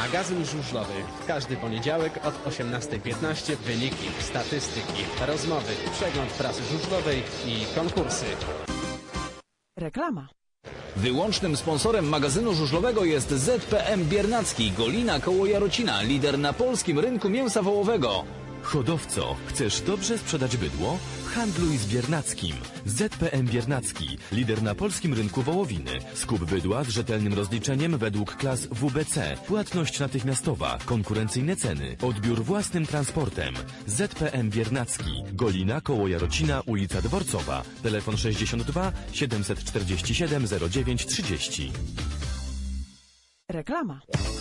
Magazyn żużlowy. Każdy poniedziałek od 18:15 wyniki, statystyki, rozmowy, przegląd prasy żużlowej i konkursy. Reklama. Wyłącznym sponsorem magazynu żużlowego jest ZPM Biernacki, Golina koło Jarocina, lider na polskim rynku mięsa wołowego. Hodowco, chcesz dobrze sprzedać bydło? Handluj z Biernackim. ZPM Biernacki, lider na polskim rynku wołowiny. Skup bydła z rzetelnym rozliczeniem według klas WBC. Płatność natychmiastowa, konkurencyjne ceny, odbiór własnym transportem. ZPM Biernacki, Golina koło Jarocina, ulica Dworcowa. Telefon 62 747 0930. Reklama.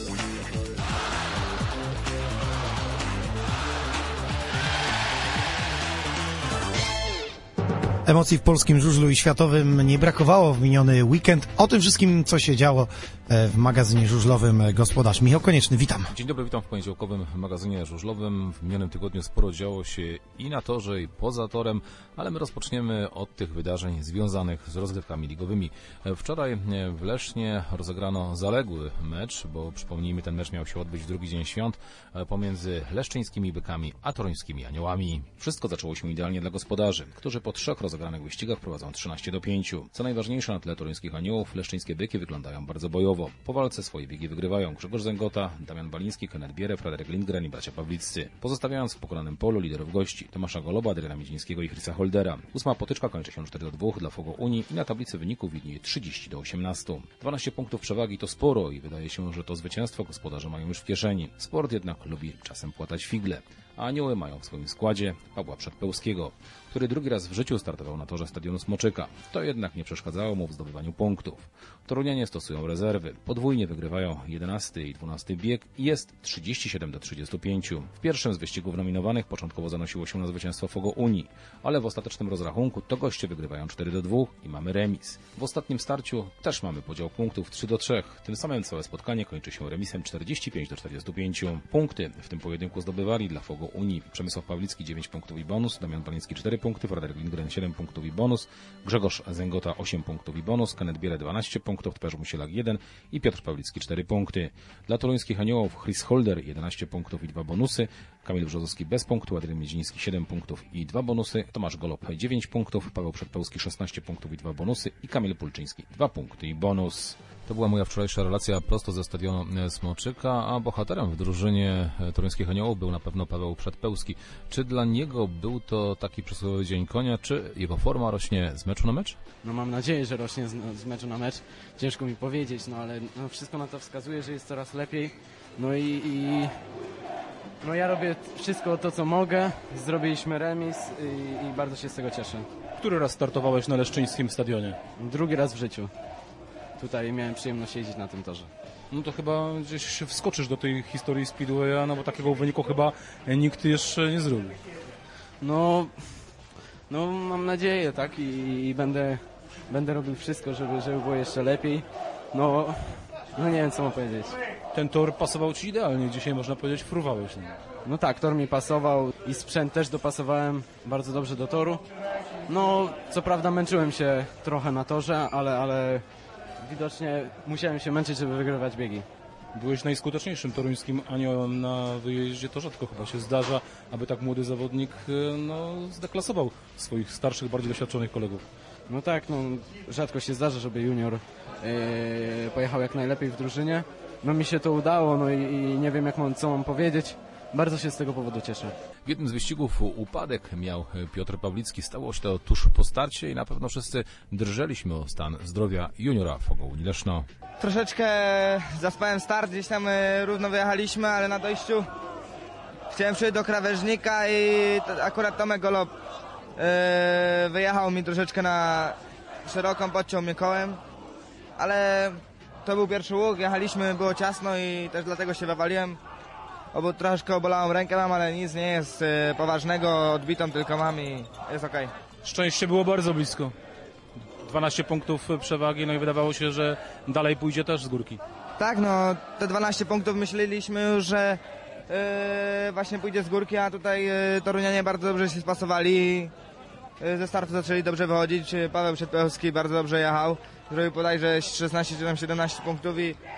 Emocji w polskim żużlu i światowym nie brakowało w miniony weekend. O tym wszystkim, co się działo w magazynie żużlowym Gospodarz. Michał Konieczny, witam. Dzień dobry, witam w poniedziałkowym magazynie żużlowym. W minionym tygodniu sporo działo się i na torze, i poza torem, ale my rozpoczniemy od tych wydarzeń związanych z rozgrywkami ligowymi. Wczoraj w Lesznie rozegrano zaległy mecz, bo przypomnijmy, ten mecz miał się odbyć w drugi dzień świąt pomiędzy leszczyńskimi Bykami a toruńskimi Aniołami. Wszystko zaczęło się idealnie dla gospodarzy, którzy po 3 rozegranych wyścigach prowadzą 13-5. Co najważniejsze, na tle toruńskich Aniołów leszczyńskie Byki wyglądają bardzo bojowo. Po walce swoje biegi wygrywają Grzegorz Zęgota, Damian Baliński, Kenneth Bierę, Fryderyk Lindgren i bracia Pawliccy. Pozostawiając w pokonanym polu liderów gości Tomasza Goloba, Adriana Miedzińskiego i Chrisa Holdera. 8. potyczka kończy się 4-2 dla Fogo Unii i na tablicy wyników widnieje 30-18. 12 punktów przewagi to sporo i wydaje się, że to zwycięstwo gospodarze mają już w kieszeni. Sport jednak lubi czasem płatać figle. A Anioły mają w swoim składzie Pawła Przedpełskiego, który drugi raz w życiu startował na torze stadionu Smoczyka. To jednak nie przeszkadzało mu w zdobywaniu punktów. Torunianie stosują rezerwy. Podwójnie wygrywają 11 i 12 bieg i jest 37-35. W pierwszym z wyścigów nominowanych początkowo zanosiło się na zwycięstwo Fogo Unii, ale w ostatecznym rozrachunku to goście wygrywają 4-2 i mamy remis. W ostatnim starciu też mamy podział punktów 3-3. Tym samym całe spotkanie kończy się remisem 45-45. Punkty w tym pojedynku zdobywali dla Fogo Unii Przemysław Pawlicki 9 punktów i bonus, Damian Baliński 4 punkty, Fryderyk Lindgren 7 punktów i bonus, Grzegorz Zęgota 8 punktów i bonus, Kenneth Bierę 12 punktów, Tomasz Musielak 1 i Piotr Pawlicki 4 punkty. Dla toruńskich Aniołów Chris Holder 11 punktów i 2 bonusy, Kamil Brzozowski bez punktu, Adrian Miedziński 7 punktów i 2 bonusy, Tomasz Golob 9 punktów, Paweł Przedpełski 16 punktów i 2 bonusy i Kamil Pulczyński 2 punkty i bonus. To była moja wczorajsza relacja prosto ze stadionu Smoczyka, a bohaterem w drużynie toruńskich Aniołów był na pewno Paweł Przedpełski. Czy dla niego był to taki przysłowiowy dzień konia, czy jego forma rośnie z meczu na mecz? No mam nadzieję, że rośnie z meczu na mecz. Ciężko mi powiedzieć, no ale wszystko na to wskazuje, że jest coraz lepiej. No i ja robię wszystko to, co mogę. Zrobiliśmy remis i bardzo się z tego cieszę. Który raz startowałeś na leszczyńskim stadionie? Drugi raz w życiu. Tutaj miałem przyjemność jeździć na tym torze. No to chyba gdzieś wskoczysz do tej historii Speedwaya, no bo takiego wyniku chyba nikt jeszcze nie zrobił. No mam nadzieję, tak? I będę robił wszystko, żeby było jeszcze lepiej. No nie wiem, co mam powiedzieć. Ten tor pasował ci idealnie, dzisiaj można powiedzieć fruwałeś. No tak, tor mi pasował i sprzęt też dopasowałem bardzo dobrze do toru. No, co prawda męczyłem się trochę na torze, ale widocznie musiałem się męczyć, żeby wygrywać biegi. Byłeś najskuteczniejszym toruńskim Aniołem na wyjeździe, to rzadko chyba się zdarza, aby tak młody zawodnik zdeklasował swoich starszych, bardziej doświadczonych kolegów. No tak, rzadko się zdarza, żeby junior pojechał jak najlepiej w drużynie. No mi się to udało, i nie wiem co mam powiedzieć. Bardzo się z tego powodu cieszę. W jednym z wyścigów upadek miał Piotr Pawlicki. Stało się to tuż po starcie i na pewno wszyscy drżeliśmy o stan zdrowia juniora Fogo Unii Leszno. Troszeczkę zaspałem start, gdzieś tam równo wyjechaliśmy, ale na dojściu chciałem przejść do krawężnika i akurat Tomek Golob wyjechał mi troszeczkę na szeroką, podciął mnie kołem, ale to był pierwszy łuk, jechaliśmy, było ciasno i też dlatego się wywaliłem. Troszkę obolałam rękę, ale nic nie jest poważnego, odbitą tylko mam i jest okej. Szczęście było bardzo blisko. 12 punktów przewagi, no i wydawało się, że dalej pójdzie też z górki. Tak, te 12 punktów myśleliśmy już, że właśnie pójdzie z górki, a tutaj torunianie bardzo dobrze się spasowali. Ze startu zaczęli dobrze wychodzić, Paweł Przedpełski bardzo dobrze jechał, zrobił bodajże 16 czy 17 punktów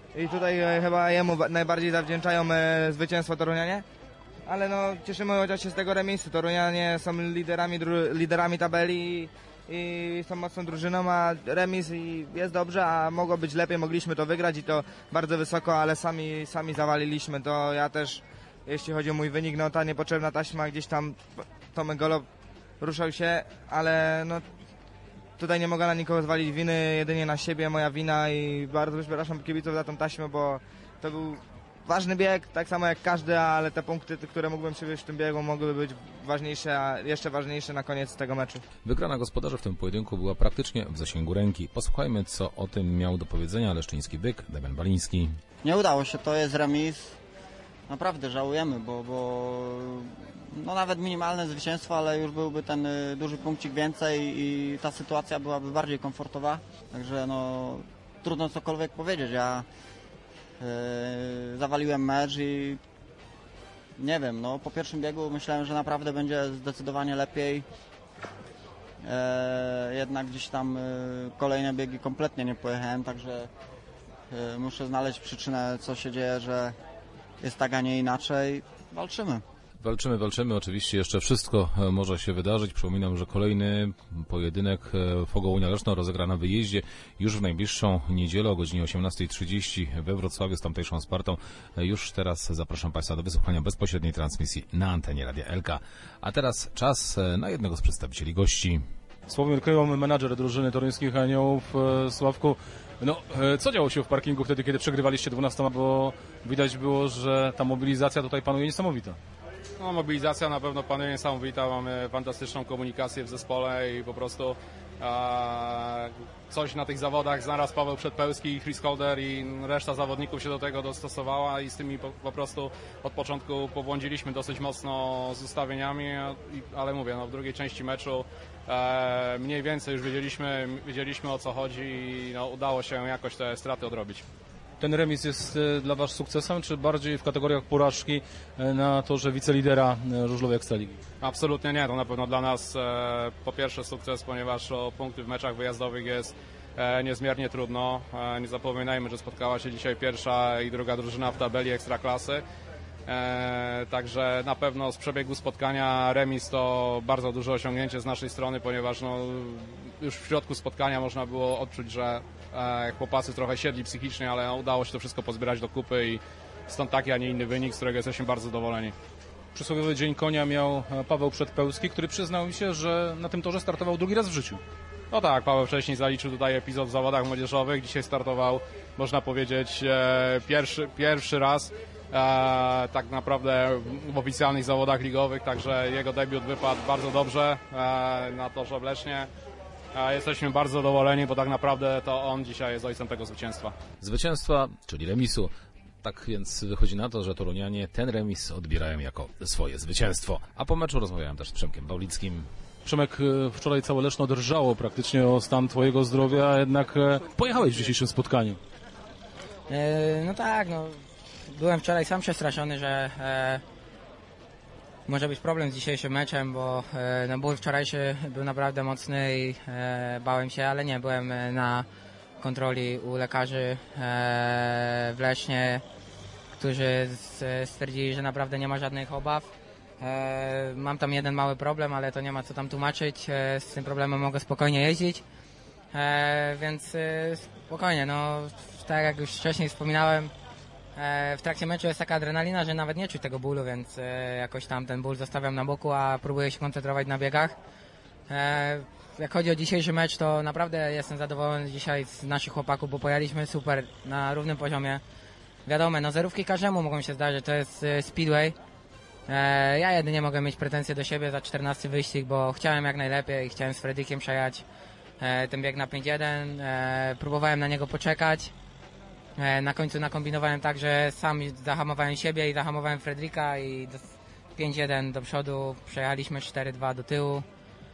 i tutaj chyba jemu najbardziej zawdzięczają zwycięstwo Torunianie. Ale no, cieszymy chociaż się z tego remisu. Torunianie są liderami tabeli i są mocną drużyną, a remis jest dobrze, a mogło być lepiej, mogliśmy to wygrać i to bardzo wysoko, ale sami zawaliliśmy. To ja też, jeśli chodzi o mój wynik, no ta niepotrzebna taśma gdzieś tam, Tomek Golob ruszał się, ale no tutaj nie mogę na nikogo zwalić winy, jedynie na siebie, moja wina i bardzo przepraszam kibiców za tą taśmę, bo to był ważny bieg, tak samo jak każdy, ale te punkty, które mógłbym przywieźć w tym biegu, mogłyby być ważniejsze, a jeszcze ważniejsze na koniec tego meczu. Wygrana gospodarzy w tym pojedynku była praktycznie w zasięgu ręki. Posłuchajmy, co o tym miał do powiedzenia leszczyński byk Damian Baliński. Nie udało się, to jest remis. Naprawdę żałujemy, bo no nawet minimalne zwycięstwo, ale już byłby ten duży punkcik więcej i ta sytuacja byłaby bardziej komfortowa. Także no trudno cokolwiek powiedzieć. Ja zawaliłem mecz i nie wiem, no po pierwszym biegu myślałem, że naprawdę będzie zdecydowanie lepiej. Jednak gdzieś tam kolejne biegi kompletnie nie pojechałem, także muszę znaleźć przyczynę, co się dzieje, że jest tak, a nie inaczej. Walczymy. Walczymy. Oczywiście jeszcze wszystko może się wydarzyć. Przypominam, że kolejny pojedynek Fogołunia Leszno rozegra na wyjeździe już w najbliższą niedzielę o godzinie 18:30 we Wrocławiu z tamtejszą Spartą. Już teraz zapraszam Państwa do wysłuchania bezpośredniej transmisji na antenie Radia LK. A teraz czas na jednego z przedstawicieli gości. Sławomir Kryłom, menadżer drużyny toruńskich Aniołów. Sławku, no, co działo się w parkingu wtedy, kiedy przegrywaliście 12, bo widać było, że ta mobilizacja tutaj panuje niesamowita. No, mobilizacja na pewno panuje niesamowita, mamy fantastyczną komunikację w zespole i po prostu coś na tych zawodach znalazł Paweł Przedpełski, Chris Holder i reszta zawodników się do tego dostosowała i z tymi po prostu od początku pobłądziliśmy dosyć mocno z ustawieniami, ale mówię, no, w drugiej części meczu mniej więcej już wiedzieliśmy o co chodzi i no, udało się jakoś te straty odrobić. Ten remis jest dla Was sukcesem, czy bardziej w kategoriach porażki na torze wicelidera żużlowej Ekstraligi? Absolutnie nie, to na pewno dla nas po pierwsze sukces, ponieważ o punkty w meczach wyjazdowych jest niezmiernie trudno. Nie zapominajmy, że spotkała się dzisiaj pierwsza i druga drużyna w tabeli Ekstraklasy. Także na pewno z przebiegu spotkania remis to bardzo duże osiągnięcie z naszej strony, ponieważ no, już w środku spotkania można było odczuć, że chłopacy trochę siedli psychicznie, ale udało się to wszystko pozbierać do kupy i stąd taki, a nie inny wynik, z którego jesteśmy bardzo zadowoleni. Przysłowiowy Dzień Konia miał Paweł Przedpełski, który przyznał mi się, że na tym torze startował drugi raz w życiu. No tak, Paweł wcześniej zaliczył tutaj epizod w zawodach młodzieżowych, dzisiaj startował, można powiedzieć, pierwszy raz tak naprawdę w oficjalnych zawodach ligowych, także jego debiut wypadł bardzo dobrze na torze w Lesznie. Jesteśmy bardzo zadowoleni, bo tak naprawdę to on dzisiaj jest ojcem tego zwycięstwa. Zwycięstwa, czyli remisu. Tak więc wychodzi na to, że torunianie ten remis odbierają jako swoje zwycięstwo. A po meczu rozmawiałem też z Przemkiem Baulickim. Przemek, wczoraj całe Leszno drżało praktycznie o stan Twojego zdrowia, a jednak pojechałeś w dzisiejszym spotkaniu. No tak, no byłem wczoraj sam przestraszony, że może być problem z dzisiejszym meczem, bo no, ból wczorajszy był naprawdę mocny i bałem się, ale nie, byłem na kontroli u lekarzy w Lesznie, którzy stwierdzili, że naprawdę nie ma żadnych obaw. Mam tam jeden mały problem, ale to nie ma co tam tłumaczyć, z tym problemem mogę spokojnie jeździć, więc spokojnie, no tak jak już wcześniej wspominałem, w trakcie meczu jest taka adrenalina, że nawet nie czuć tego bólu, więc jakoś tam ten ból zostawiam na boku, a próbuję się koncentrować na biegach. Jak chodzi o dzisiejszy mecz, to naprawdę jestem zadowolony dzisiaj z naszych chłopaków, bo pojechaliśmy super na równym poziomie. Wiadomo, no zerówki każdemu mogą się zdarzyć, to jest speedway. Ja jedynie mogę mieć pretensje do siebie za 14 wyścig, bo chciałem jak najlepiej, chciałem z Fredrikiem przejechać ten bieg na 5.1, próbowałem na niego poczekać. Na końcu nakombinowałem tak, że sam zahamowałem siebie i zahamowałem Fredrika i 5.1 do przodu, przejechaliśmy 4.2 do tyłu.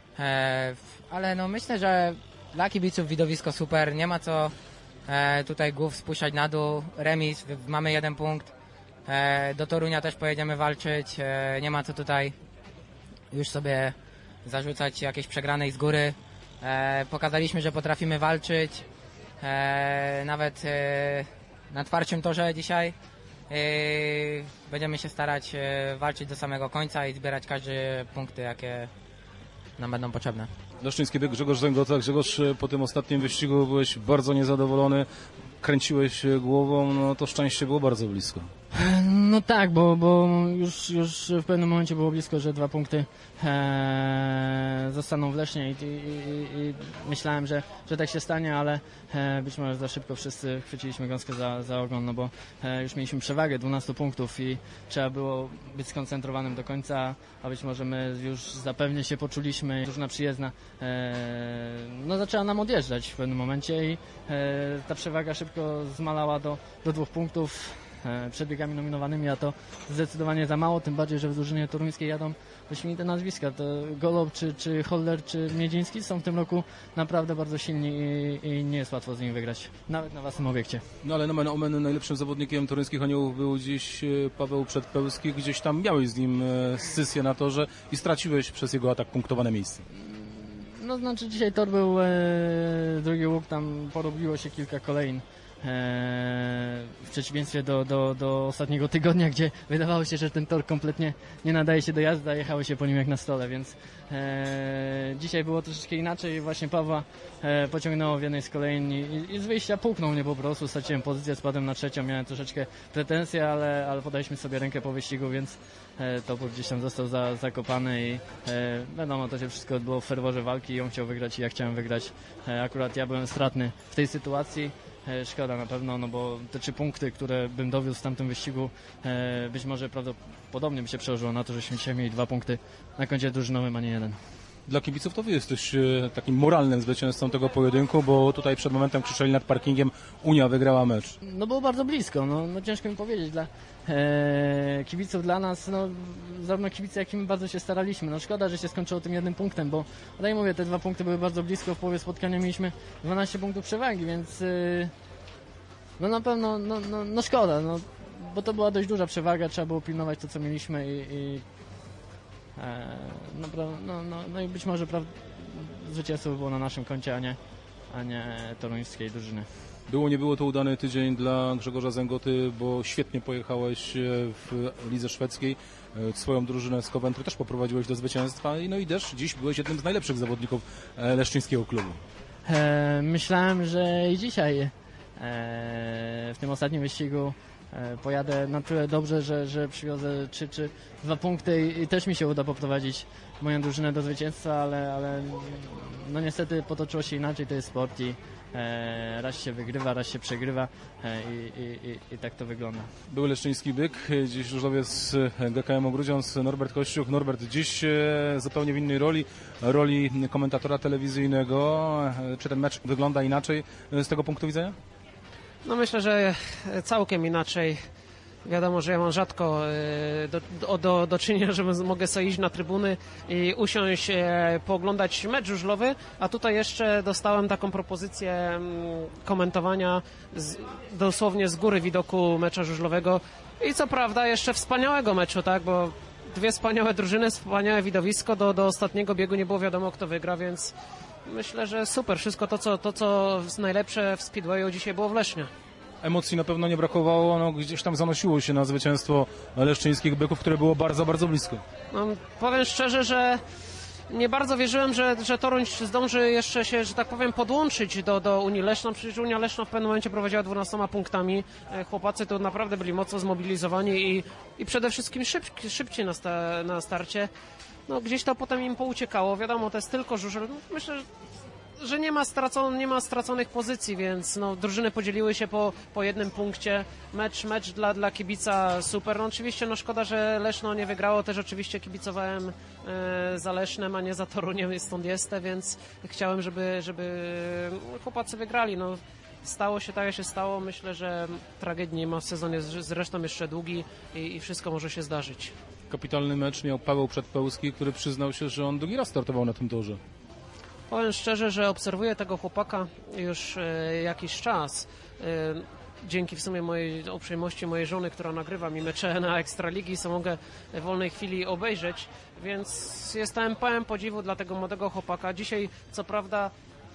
Ale no myślę, że dla kibiców widowisko super, nie ma co tutaj głów spuszczać na dół, remis, mamy 1 punkt, do Torunia też pojedziemy walczyć, nie ma co tutaj już sobie zarzucać jakiejś przegranej z góry, pokazaliśmy, że potrafimy walczyć, nawet na twardszym torze dzisiaj. Będziemy się starać walczyć do samego końca i zbierać każde punkty, jakie nam będą potrzebne. Leszczyński byk, Grzegorz Zęgota. Grzegorz, po tym ostatnim wyścigu byłeś bardzo niezadowolony, kręciłeś głową, no to szczęście było bardzo blisko. No tak, bo już w pewnym momencie było blisko, że 2 punkty zostaną w Lesznie i myślałem, że tak się stanie, ale być może za szybko wszyscy chwyciliśmy gąskę za ogon, no bo już mieliśmy przewagę 12 punktów i trzeba było być skoncentrowanym do końca, a być może my już zapewnie się poczuliśmy. Drużyna przyjezdna no zaczęła nam odjeżdżać w pewnym momencie i ta przewaga szybko zmalała do 2 punktów. Przed biegami nominowanymi, a to zdecydowanie za mało, tym bardziej, że w drużynie toruńskiej jadą wyśmienite nazwiska. To Golob, czy Holler, czy Miedziński są w tym roku naprawdę bardzo silni i nie jest łatwo z nimi wygrać, nawet na własnym obiekcie. No ale nomen omen najlepszym zawodnikiem toruńskich aniołów był dziś Paweł Przedpełski. Gdzieś tam miałeś z nim scysję na torze i straciłeś przez jego atak punktowane miejsce. No znaczy dzisiaj tor był drugi łuk, tam porobiło się kilka kolejn. W przeciwieństwie do ostatniego tygodnia, gdzie wydawało się, że ten tor kompletnie nie nadaje się do jazdy, a jechało się po nim jak na stole, więc dzisiaj było troszeczkę inaczej. Właśnie Pawła pociągnęło w jednej z kolejn i z wyjścia puknął mnie po prostu, straciłem pozycję, spadłem na trzecią, miałem troszeczkę pretensje, ale podaliśmy sobie rękę po wyścigu, więc topór gdzieś tam został zakopany i wiadomo, to się wszystko odbyło w ferworze walki i on chciał wygrać i ja chciałem wygrać. Akurat ja byłem stratny w tej sytuacji. Szkoda na pewno, no bo te 3 punkty, które bym dowiózł w tamtym wyścigu, być może prawdopodobnie by się przełożyło na to, żeśmy dzisiaj mieli 2 punkty na koncie drużynowym, a nie 1. Dla kibiców to wy jesteś takim moralnym zwycięzcą tego pojedynku, bo tutaj przed momentem krzyczeli nad parkingiem: Unia wygrała mecz. No było bardzo blisko, no ciężko mi powiedzieć. Dla kibiców, dla nas, no zarówno kibice, jak i my bardzo się staraliśmy. No szkoda, że się skończyło tym 1 punktem, bo tak jak mówię, te 2 punkty były bardzo blisko, w połowie spotkania mieliśmy 12 punktów przewagi, więc no na pewno, no szkoda, no, bo to była dość duża przewaga, trzeba było pilnować to, co mieliśmy no i być może zwycięstwo by było na naszym koncie, a nie toruńskiej drużyny. Było, nie było to udany tydzień dla Grzegorza Zęgoty, bo świetnie pojechałeś w lidze szwedzkiej. Swoją drużynę z Coventry też poprowadziłeś do zwycięstwa no i też dziś byłeś jednym z najlepszych zawodników leszczyńskiego klubu. Myślałem, że i dzisiaj w tym ostatnim wyścigu pojadę na tyle dobrze, że przywiozę 3 czy 2 punkty i też mi się uda poprowadzić moją drużynę do zwycięstwa, ale no niestety potoczyło się inaczej, to jest sport i raz się wygrywa, raz się przegrywa i tak to wygląda. Były leszczyński byk, dziś żużlowiec GKM-u Grudziądz, Norbert Kościuch. Norbert, dziś zupełnie w innej roli komentatora telewizyjnego. Czy ten mecz wygląda inaczej z tego punktu widzenia? No myślę, że całkiem inaczej. Wiadomo, że ja mam rzadko do czynienia, że mogę sobie iść na trybuny i usiąść, pooglądać mecz żużlowy, a tutaj jeszcze dostałem taką propozycję komentowania dosłownie z góry widoku mecza żużlowego i co prawda jeszcze wspaniałego meczu, tak, bo 2 wspaniałe drużyny, wspaniałe widowisko, do ostatniego biegu nie było wiadomo, kto wygra, więc myślę, że super, wszystko to, co najlepsze w Speedwayu dzisiaj było w Lesznie. Emocji na pewno nie brakowało, no gdzieś tam zanosiło się na zwycięstwo leszczyńskich byków, które było bardzo, bardzo blisko. No, powiem szczerze, że nie bardzo wierzyłem, że Toruń zdąży jeszcze się, że tak powiem, podłączyć do Unii Leszna. Przecież Unia Leszna w pewnym momencie prowadziła 12 punktami. Chłopacy tu naprawdę byli mocno zmobilizowani i przede wszystkim szybciej na starcie. No, gdzieś to potem im pouciekało. Wiadomo, to jest tylko żużel. Myślę, że nie ma straconych pozycji, więc no, drużyny podzieliły się po 1 punkcie. Mecz dla kibica super. No, oczywiście szkoda, że Leszno nie wygrało. Też oczywiście kibicowałem za Lesznem, a nie za Toruniem, i stąd jestem, więc chciałem, żeby chłopacy wygrali. No, stało się tak, jak się stało. Myślę, że tragedii nie ma w sezonie, zresztą jeszcze długi i wszystko może się zdarzyć. Kapitalny mecz miał Paweł Przedpełski, który przyznał się, że on drugi raz startował na tym torze. Powiem szczerze, że obserwuję tego chłopaka już jakiś czas. Dzięki w sumie mojej uprzejmości mojej żony, która nagrywa mi mecze na Ekstraligi, co mogę w wolnej chwili obejrzeć, więc jestem pełen podziwu dla tego młodego chłopaka. Dzisiaj co prawda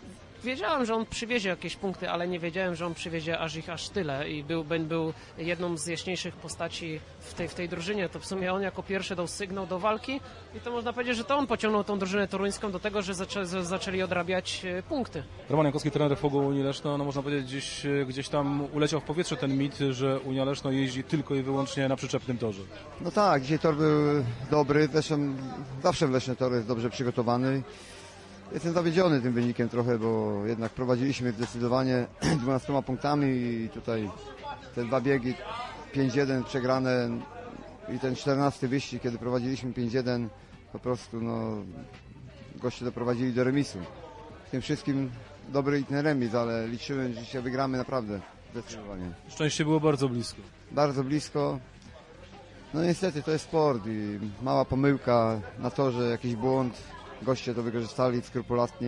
wiedziałem, że on przywiezie jakieś punkty, ale nie wiedziałem, że on przywiezie aż tyle i był jedną z jaśniejszych postaci w tej drużynie. To w sumie on jako pierwszy dał sygnał do walki i to można powiedzieć, że to on pociągnął tą drużynę toruńską do tego, że zaczęli odrabiać punkty. Roman Jankowski, trener FOGO Unii Leszno, no można powiedzieć gdzieś tam uleciał w powietrze ten mit, że Unia Leszno jeździ tylko i wyłącznie na przyczepnym torze. No tak, dzisiaj tor był dobry, zresztą zawsze w Lesznie tor jest dobrze przygotowany. Jestem zawiedziony tym wynikiem trochę, bo jednak prowadziliśmy zdecydowanie 12 punktami i tutaj te 2 biegi 5-1 przegrane i ten 14 wyścig, kiedy prowadziliśmy 5-1, po prostu goście doprowadzili do remisu. W tym wszystkim dobry i ten remis, ale liczyłem, że dzisiaj wygramy naprawdę zdecydowanie. Szczęście było bardzo blisko. Bardzo blisko. No niestety to jest sport i mała pomyłka na torze, jakiś błąd. Goście to wykorzystali skrupulatnie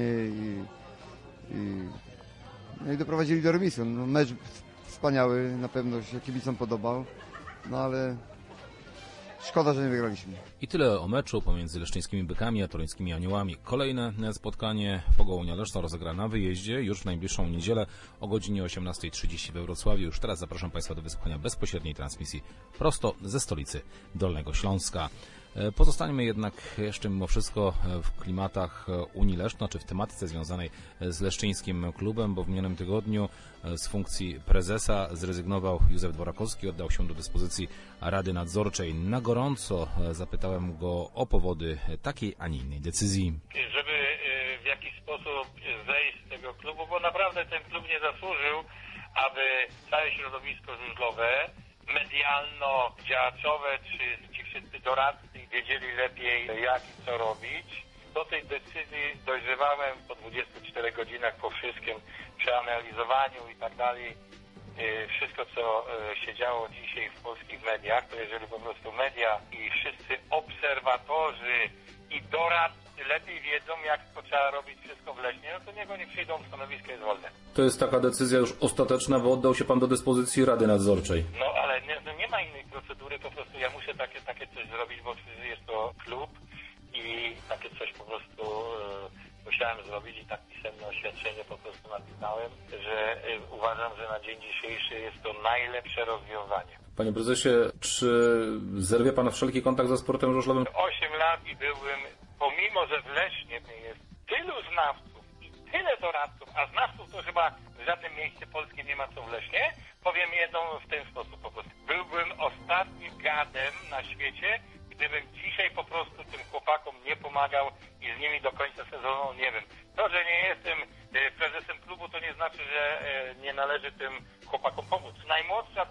i doprowadzili do remisu. No, mecz wspaniały, na pewno się kibicom podobał, no ale szkoda, że nie wygraliśmy. I tyle o meczu pomiędzy leszczyńskimi Bykami a toruńskimi Aniołami. Kolejne spotkanie FOGO Unia Leszno rozegra na wyjeździe już w najbliższą niedzielę o godzinie 18:30 we Wrocławiu. Już teraz zapraszam Państwa do wysłuchania bezpośredniej transmisji prosto ze stolicy Dolnego Śląska. Pozostańmy jednak jeszcze mimo wszystko w klimatach Unii Leszno, czy w tematyce związanej z leszczyńskim klubem, bo w minionym tygodniu z funkcji prezesa zrezygnował Józef Dworakowski, oddał się do dyspozycji Rady Nadzorczej. Na gorąco zapytałem go o powody takiej, a nie innej decyzji. Żeby w jakiś sposób zejść z tego klubu, bo naprawdę ten klub nie zasłużył, aby całe środowisko żużlowe, medialno-działaczowe, czy ci wszyscy doradcy wiedzieli lepiej, jak i co robić. Do tej decyzji dojrzewałem po 24 godzinach, po wszystkim przeanalizowaniu i tak dalej. Wszystko, co się działo dzisiaj w polskich mediach, to jeżeli po prostu media i wszyscy obserwatorzy i doradcy lepiej wiedzą, jak to trzeba robić wszystko w Lesznie, no to niech oni przyjdą, stanowisko jest wolne. To jest taka decyzja już ostateczna, bo oddał się Pan do dyspozycji Rady Nadzorczej. No ale nie ma innej procedury, po prostu ja muszę takie coś zrobić, bo jest to klub i takie coś po prostu musiałem zrobić i tak pisemne oświadczenie po prostu napisałem, że uważam, że na dzień dzisiejszy jest to najlepsze rozwiązanie. Panie prezesie, czy zerwie Pan wszelki kontakt ze sportem żużlowym? 8 lat i byłem, pomimo że w Lesznie jest tylu znawców i tyle doradców, a znawców to chyba w żadnym mieście polskim nie ma co w Lesznie, powiem jedną w ten sposób po prostu. Byłbym ostatnim gadem na świecie, gdybym dzisiaj po prostu tym chłopakom nie pomagał i z nimi do końca sezonu, nie wiem. To, że nie jestem prezesem klubu, to nie znaczy, że nie należy tym chłopakom pomóc. Najmłodsza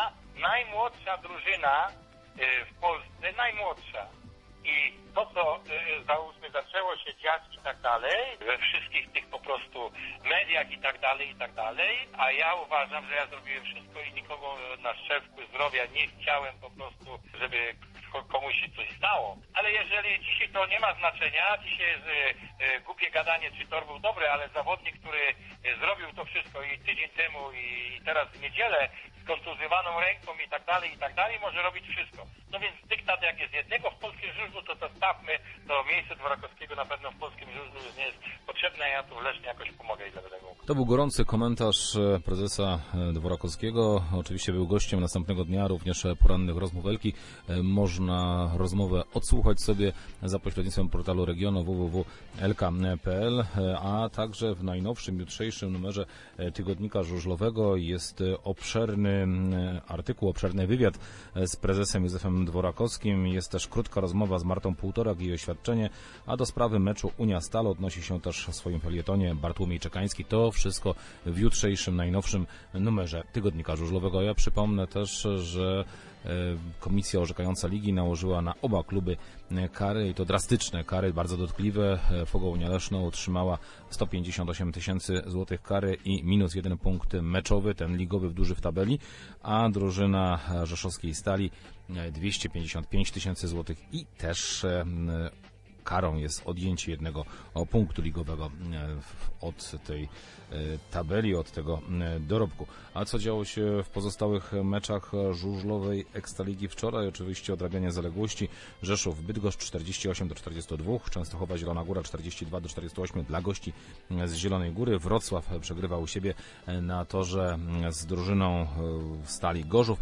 drużyna w Polsce, najmłodsza. I to, co załóżmy zaczęło się dziać i tak dalej, we wszystkich tych po prostu mediach i tak dalej, a ja uważam, że ja zrobiłem wszystko i nikogo na szczęście zdrowia nie chciałem po prostu, żeby komuś się coś stało. Ale jeżeli dzisiaj to nie ma znaczenia, dzisiaj jest głupie gadanie, czy tor był dobry, ale zawodnik, który zrobił to wszystko i tydzień temu i teraz w niedzielę z kontuzjowaną ręką i tak dalej, może robić wszystko. No więc dyktat jak jest jednego w polskim żużlu, to zostawmy, to miejsce Dworakowskiego na pewno w polskim żużlu już nie jest potrzebne, ja tu w Lesznie jakoś pomogę i będę mógł. To był gorący komentarz prezesa Dworakowskiego. Oczywiście był gościem następnego dnia również porannych rozmów Elki. Można rozmowę odsłuchać sobie za pośrednictwem portalu regionu www.lk.pl, a także w najnowszym, jutrzejszym numerze tygodnika żużlowego jest obszerny artykuł, obszerny wywiad z prezesem Józefem Dworakowskim. Jest też krótka rozmowa z Martą Półtorak i jej oświadczenie, a do sprawy meczu Unia-Stal odnosi się też w swoim felietonie Bartłomiej Czekański. To wszystko w jutrzejszym, najnowszym numerze tygodnika żużlowego. Ja przypomnę też, że Komisja Orzekająca Ligi nałożyła na oba kluby kary i to drastyczne kary, bardzo dotkliwe. FOGO Unia Leszno otrzymała 158 000 złotych kary i -1 punkt meczowy, ten ligowy duży w tabeli, a drużyna rzeszowskiej Stali 255 000 złotych i też karą jest odjęcie jednego punktu ligowego od tej tabeli, od tego dorobku. A co działo się w pozostałych meczach żużlowej Ekstraligi wczoraj? Oczywiście odrabianie zaległości. Rzeszów, Bydgoszcz 48-42, Częstochowa, Zielona Góra 42-48 dla gości z Zielonej Góry. Wrocław przegrywał u siebie na torze z drużyną Stali Gorzów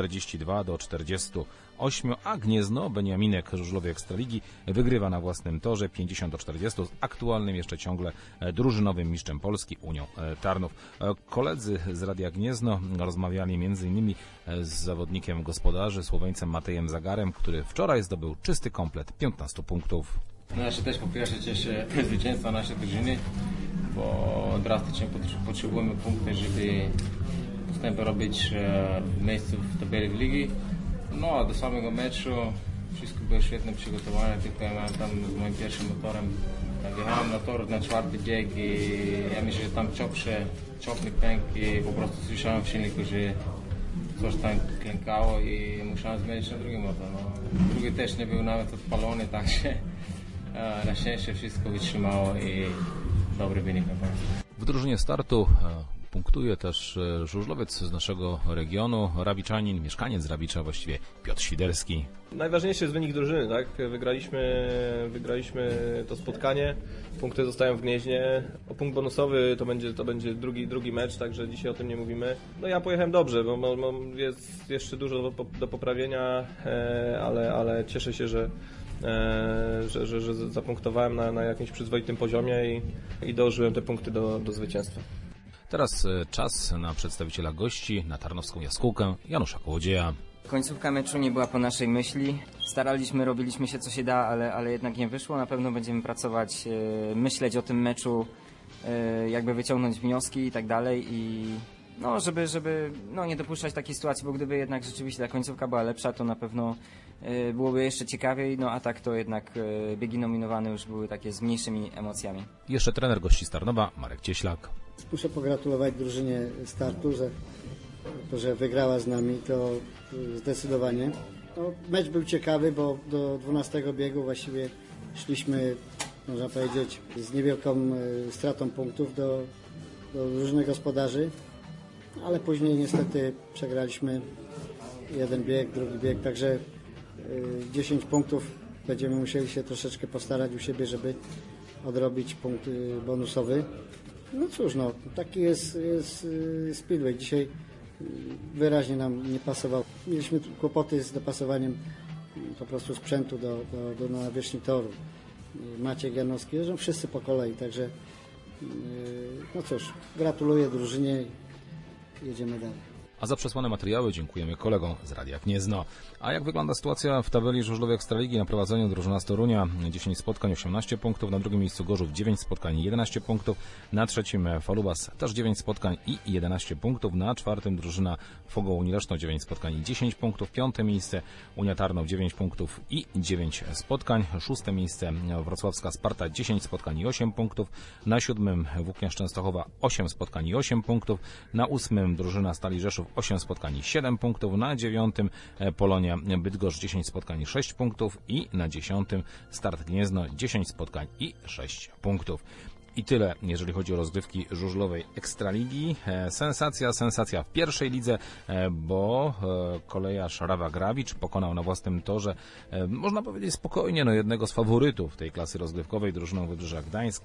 42-48, a Gniezno, Beniaminek żużlowej Ekstraligi, wygrywa na własnym torze 50-40 z aktualnym jeszcze ciągle drużynowym mistrzem Polski Unią Tarnów. Koledzy z Radia Gniezno rozmawiali m.in. z zawodnikiem gospodarzy, Słoweńcem Matejem Zagarem, który wczoraj zdobył czysty komplet 15 punktów. No ja się też po pierwsze cieszę zwycięstwa naszej drużyny, bo drastycznie potrzebujemy punkty, żeby postępy robić w miejscu w tabeli ligi. No a do samego meczu wszystko było świetnie przygotowane, tylko ja miałem tam z moim pierwszym motorem, tak jechałem na tor na 4. bieg i ja myślę, że tam czopnik pękł i po prostu słyszałem w silniku, że coś tam klękało i musiałem zmienić na drugi motor. No. Drugi też nie był nawet odpalony, także na szczęście wszystko wytrzymało i dobry wynik na końcu. W drużynie startu punktuje też żużlowiec z naszego regionu, Rawiczanin, mieszkaniec Rawicza właściwie, Piotr Świderski. Najważniejszy jest wynik drużyny, tak? Wygraliśmy to spotkanie, punkty zostają w Gnieźnie. O punkt bonusowy to będzie drugi mecz, także dzisiaj o tym nie mówimy. No ja pojechałem dobrze, bo jest jeszcze dużo do poprawienia, ale cieszę się, że zapunktowałem na jakimś przyzwoitym poziomie i dołożyłem te punkty do zwycięstwa. Teraz czas na przedstawiciela gości, na tarnowską jaskółkę, Janusza Kołodzieja. Końcówka meczu nie była po naszej myśli. Robiliśmy się co się da, ale jednak nie wyszło. Na pewno będziemy pracować, myśleć o tym meczu, jakby wyciągnąć wnioski i tak dalej. I no, żeby nie dopuszczać takiej sytuacji, bo gdyby jednak rzeczywiście ta końcówka była lepsza, to na pewno byłoby jeszcze ciekawiej, no a tak to jednak biegi nominowane już były takie z mniejszymi emocjami. Jeszcze trener gości z Tarnowa, Marek Cieślak. Muszę pogratulować drużynie startu, że wygrała z nami, to zdecydowanie. No, mecz był ciekawy, bo do 12 biegu właściwie szliśmy, można powiedzieć, z niewielką stratą punktów do drużyny gospodarzy, ale później niestety przegraliśmy jeden bieg, drugi bieg, także 10 punktów będziemy musieli się troszeczkę postarać u siebie, żeby odrobić punkt bonusowy. No cóż, taki jest Speedway. Dzisiaj wyraźnie nam nie pasował. Mieliśmy kłopoty z dopasowaniem po prostu sprzętu do nawierzchni toru. Maciek Janowski, że wszyscy po kolei, także no cóż, gratuluję drużynie i jedziemy dalej. A za przesłane materiały dziękujemy kolegom z Radia Gniezno. A jak wygląda sytuacja w tabeli żużlowej Ekstraligi? Na prowadzeniu drużyna z Torunia 10 spotkań, 18 punktów, na drugim miejscu Gorzów 9 spotkań, 11 punktów, na trzecim Falubas też 9 spotkań i 11 punktów, na czwartym drużyna Fogoł Unii Leszno 9 spotkań i 10 punktów, piąte miejsce Unia Tarnów 9 punktów i 9 spotkań, szóste miejsce Wrocławska Sparta 10 spotkań i 8 punktów, na siódmym Włókniarz Częstochowa 8 spotkań i 8 punktów, na ósmym drużyna Stali Rzeszów 8 spotkań i 7 punktów, na dziewiątym Polonia Bydgoszcz 10 spotkań i 6 punktów i na 10 Start Gniezno 10 spotkań i 6 punktów. I tyle, jeżeli chodzi o rozgrywki żużlowej Ekstraligi. Sensacja w pierwszej lidze, bo kolejarz Rawa Grawicz pokonał na własnym torze, można powiedzieć spokojnie, jednego z faworytów tej klasy rozgrywkowej, drużyną Wybrzeża Gdańsk,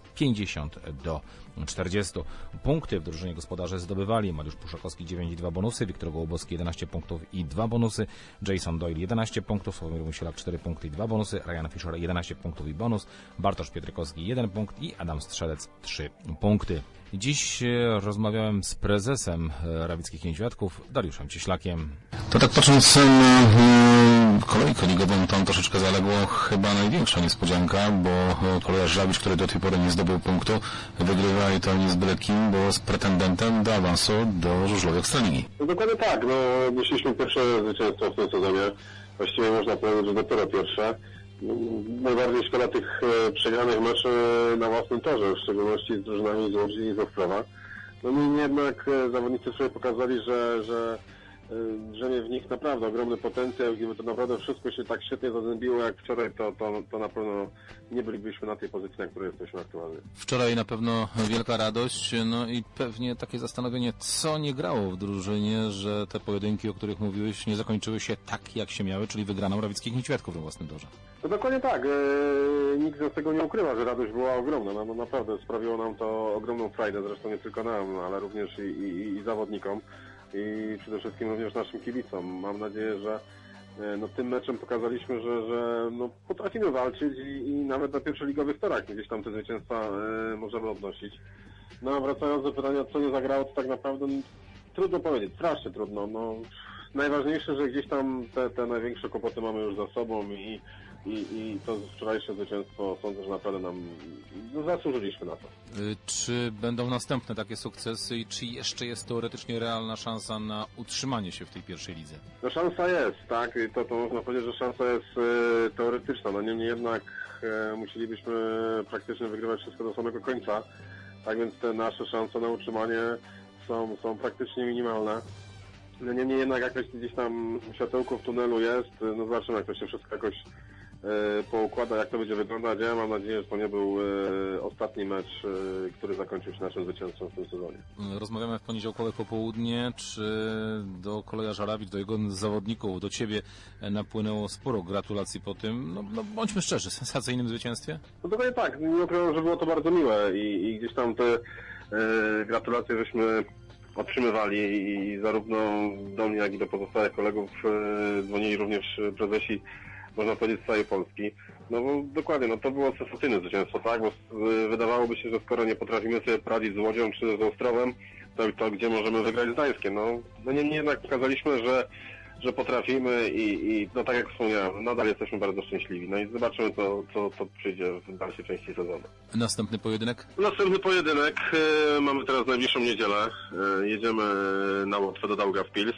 50-40. Punkty w drużynie gospodarzy zdobywali Mariusz Puszakowski 9 i 2 bonusy, Wiktor Gołubowski 11 punktów i 2 bonusy, Jason Doyle 11 punktów, Sławomir Musielak 4 punkty i 2 bonusy, Ryan Fischer 11 punktów i bonus, Bartosz Pietrykowski 1 punkt i Adam Strzelec 3 punkty. Dziś rozmawiałem z prezesem Rawickich Niedźwiadków, Dariuszem Cieślakiem. To tak patrząc na kolejkę ligową, tam troszeczkę zaległo chyba największa niespodzianka, bo kolejarz Rawicz, który do tej pory nie zdobył punktu, wygrywa i to nie z byle kim, bo z pretendentem do awansu do żużlowej Ekstraligi. No dokładnie tak, odnieśliśmy pierwsze zwycięstwo w tym sezonie, właściwie można powiedzieć, że dopiero pierwsze. Najbardziej szkoda tych przegranych meczy na własnym torze, w szczególności z drużynami z Łodzi i z Ostrowa. No i jednak zawodnicy sobie pokazali, że drzemie w nich naprawdę ogromny potencjał i gdyby to naprawdę wszystko się tak świetnie zazębiło jak wczoraj, to na pewno nie bylibyśmy na tej pozycji, na której jesteśmy aktualnie. Wczoraj na pewno wielka radość, no i pewnie takie zastanowienie, co nie grało w drużynie, że te pojedynki, o których mówiłeś, nie zakończyły się tak, jak się miały, czyli wygraną Rawickich Niedźwiadków we własnym torze. To dokładnie tak. Nikt z tego nie ukrywa, że radość była ogromna. No, naprawdę sprawiło nam to ogromną frajdę, zresztą nie tylko nam, ale również i zawodnikom i przede wszystkim również naszym kibicom. Mam nadzieję, że tym meczem pokazaliśmy, że potrafimy walczyć i nawet na pierwszoligowych torach gdzieś tam te zwycięstwa możemy odnosić. No a wracając do pytania, co nie zagrało, to tak naprawdę trudno powiedzieć, strasznie trudno. No, najważniejsze, że gdzieś tam te największe kłopoty mamy już za sobą i to wczorajsze zwycięstwo sądzę, że naprawdę nam zasłużyliśmy na to. Czy będą następne takie sukcesy i czy jeszcze jest teoretycznie realna szansa na utrzymanie się w tej pierwszej lidze? No szansa jest, tak, i to można powiedzieć, że szansa jest teoretyczna, no niemniej jednak musielibyśmy praktycznie wygrywać wszystko do samego końca, tak więc te nasze szanse na utrzymanie są praktycznie minimalne. No niemniej jednak jakoś gdzieś tam światełko w tunelu jest, no zobaczymy jak to się wszystko jakoś poukłada, jak to będzie wyglądać. Ja mam nadzieję, że to nie był ostatni mecz, który zakończył się naszym zwycięstwem w tym sezonie. Rozmawiamy w poniedziałkowe popołudnie. Czy do kolejarza Rawicz, do jego zawodników, do Ciebie napłynęło sporo gratulacji po tym, no bądźmy szczerzy, sensacyjnym zwycięstwie? No dokładnie tak. Nie ukrywam, że było to bardzo miłe i gdzieś tam te gratulacje żeśmy otrzymywali i zarówno do mnie, jak i do pozostałych kolegów dzwonili również prezesi, można powiedzieć, z całej Polski. No bo dokładnie, no to było sensacyjne zwycięstwo, tak? Bo wydawałoby się, że skoro nie potrafimy sobie poradzić z Łodzią czy z Ostrowem, to gdzie możemy wygrać z Gdańskiem? No niemniej jednak pokazaliśmy, że potrafimy i no tak jak wspomniałem, nadal jesteśmy bardzo szczęśliwi. No i zobaczymy, co przyjdzie w dalszej części sezonu. Następny pojedynek? Następny pojedynek mamy teraz najbliższą niedzielę. Jedziemy na Łotwę do Daugavpils.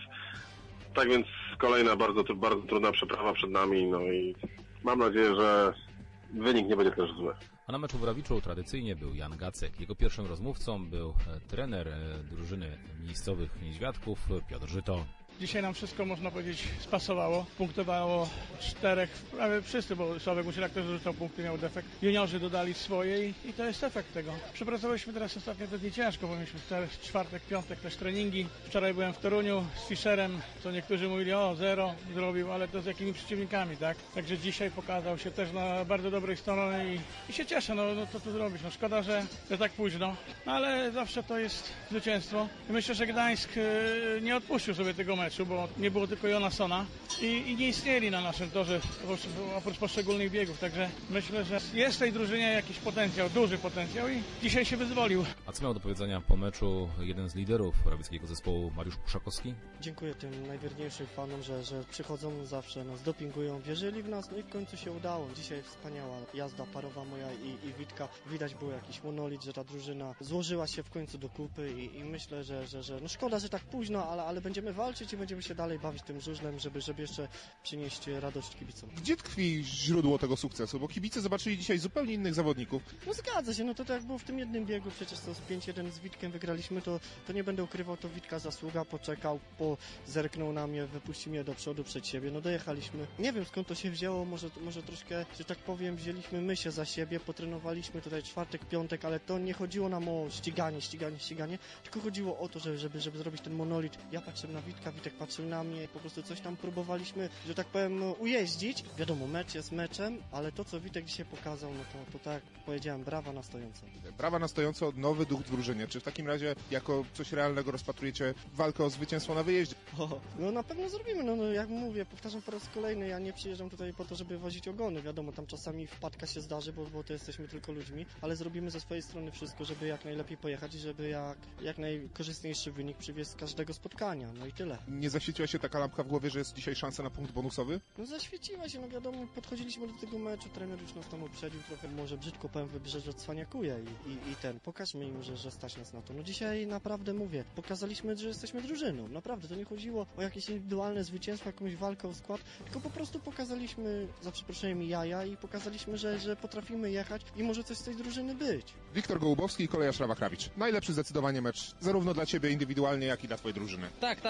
Tak więc kolejna bardzo trudna przeprawa przed nami, no i mam nadzieję, że wynik nie będzie też zły. A na meczu w Rawiczu tradycyjnie był Jan Gacek. Jego pierwszym rozmówcą był trener drużyny miejscowych Niedźwiadków Piotr Żyto. Dzisiaj nam wszystko, można powiedzieć, spasowało. Punktowało 4, prawie wszyscy, bo Sławek Musielak też rzucał punkty, miał defekt. Juniorzy dodali swoje i to jest efekt tego. Przepracowaliśmy teraz ostatnio te dni ciężko, bo mieliśmy czwartek, piątek też treningi. Wczoraj byłem w Toruniu z Fischerem, co niektórzy mówili, 0 zrobił, ale to z jakimi przeciwnikami, tak? Także dzisiaj pokazał się też na bardzo dobrej stronie i się cieszę, no co tu zrobić. No szkoda, że tak późno, ale zawsze to jest zwycięstwo. I myślę, że Gdańsk nie odpuścił sobie tego meczu, bo nie było tylko Jonasona i nie istnieli na naszym torze oprócz poszczególnych biegów, także myślę, że jest w tej drużynie jakiś potencjał, duży potencjał i dzisiaj się wyzwolił. A co miał do powiedzenia po meczu jeden z liderów rawickiego zespołu, Mariusz Puszakowski? Dziękuję tym najwierniejszym fanom, że przychodzą zawsze, nas dopingują, wierzyli w nas, no i w końcu się udało. Dzisiaj wspaniała jazda parowa moja i Witka. Widać był jakiś monolit, że ta drużyna złożyła się w końcu do kupy i myślę, że no szkoda, że tak późno, ale będziemy walczyć i będziemy się dalej bawić tym żużlem, żeby jeszcze przynieść radość kibicom. Gdzie tkwi źródło tego sukcesu? Bo kibice zobaczyli dzisiaj zupełnie innych zawodników. No zgadza się, no to tak jak było w tym jednym biegu, przecież to z 5-1 z Witkiem wygraliśmy, to nie będę ukrywał, to Witka zasługa, poczekał, zerknął na mnie, wypuścił mnie do przodu przed siebie, no dojechaliśmy. Nie wiem skąd to się wzięło, może troszkę, że tak powiem, wzięliśmy myśl za siebie, potrenowaliśmy tutaj czwartek, piątek, ale to nie chodziło nam o ściganie, tylko chodziło o to, żeby zrobić ten monolit. Ja patrzyłem na Witka, Witek patrzył na mnie, po prostu coś tam próbowaliśmy, że tak powiem, ujeździć. Wiadomo, mecz jest meczem, ale to, co Witek dzisiaj pokazał, no to tak jak powiedziałem, brawa na stojąco. Brawa na stojąco, nowy duch w drużynie. Czy w takim razie jako coś realnego rozpatrujecie walkę o zwycięstwo na wyjeździe? No na pewno zrobimy, no jak mówię, powtarzam po raz kolejny, ja nie przyjeżdżam tutaj po to, żeby wozić ogony. Wiadomo, tam czasami wpadka się zdarzy, bo to jesteśmy tylko ludźmi, ale zrobimy ze swojej strony wszystko, żeby jak najlepiej pojechać i żeby jak najkorzystniejszy wynik przywieźć z każdego spotkania. No i tyle. Nie zaświeciła się taka lampka w głowie, że jest dzisiaj szansa na punkt bonusowy? No zaświeciła się, no wiadomo, podchodziliśmy do tego meczu, trener już nas tam uprzedził trochę, może brzydko powiem, że cwaniakuje i pokażmy im, że stać nas na to. No dzisiaj naprawdę mówię, pokazaliśmy, że jesteśmy drużyną, naprawdę, to nie chodziło o jakieś indywidualne zwycięstwo, jakąś walkę o skład, tylko po prostu pokazaliśmy, za przeproszeniem, jaja i pokazaliśmy, że potrafimy jechać i może coś z tej drużyny być. Wiktor Gołubowski i kolejarz Rawak Rawicz. Najlepszy zdecydowanie mecz, zarówno dla Ciebie indywidualnie, jak i dla Twojej drużyny. Tak,